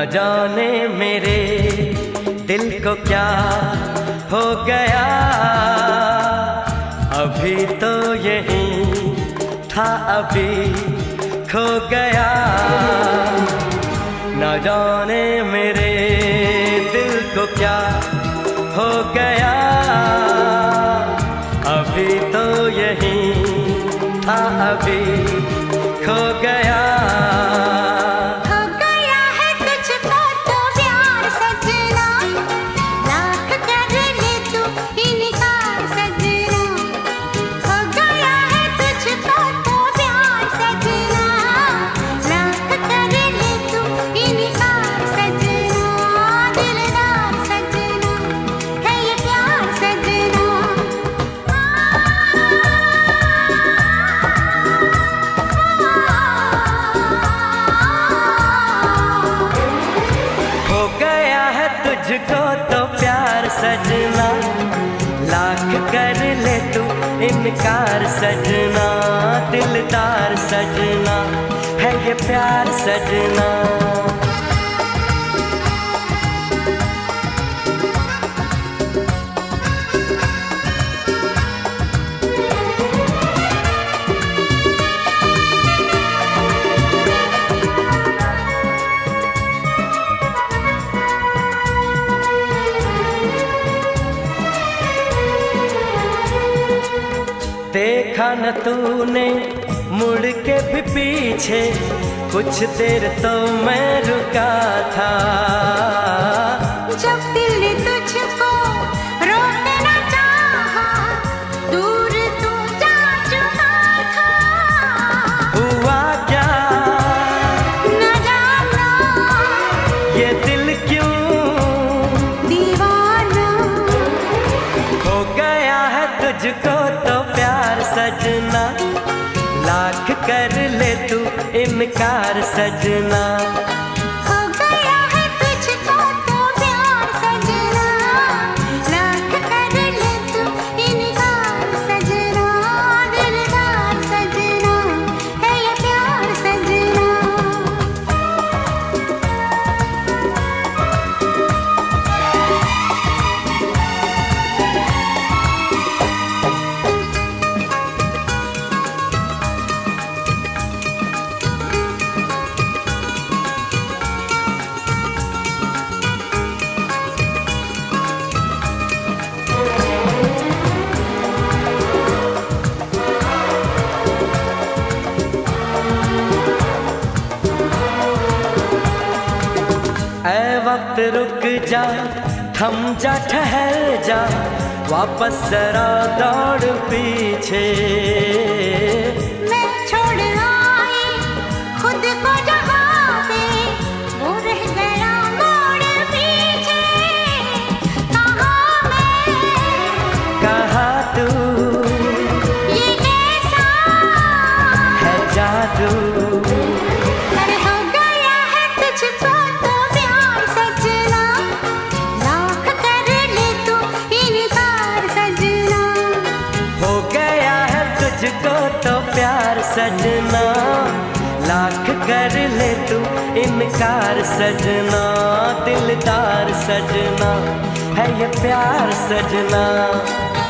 जाने मेरे दिल को क्या हो गया, अभी तो यही था अभी खो गया। न जाने मेरे दिल को क्या हो गया, अभी तो यही था अभी खो गया। तुझको तो प्यार सजना, लाख कर ले तू इनकार सजना, दिलदार सजना है ये प्यार सजना। देखा न तूने मुड़ के भी पीछे, कुछ देर तो मैं रुका था। जब दिल ने तुझको रोकना चाहा, दूर तू जा चुका था। हुआ क्या न जाना, ये दिल क्यों दीवाना हो गया है तुझको तो प्यार सजना, लाख कर ले तू इनकार सजना। हो गया है तुझको तो प्यार सजना, लाख कर ले तू इनकार सजना, दिलदार सजना है ये प्यार सजना। ऐ वक्त रुक जा, थम जा, ठहर जा, वापस जरा दौड़ पीछे। मैं छोड़ आई खुद को जहाँ पे, वो रह गया मोड़ पीछे। कहाँ मैं कहाँ तू, ये कैसा है जादू। अरे हो गया है तुझको तो प्यार सजना, लाख कर ले तू इनकार सजना। हो गया है तुझको तो प्यार सजना, लाख कर ले तू इनकार सजना, दिलदार सजना है ये प्यार सजना।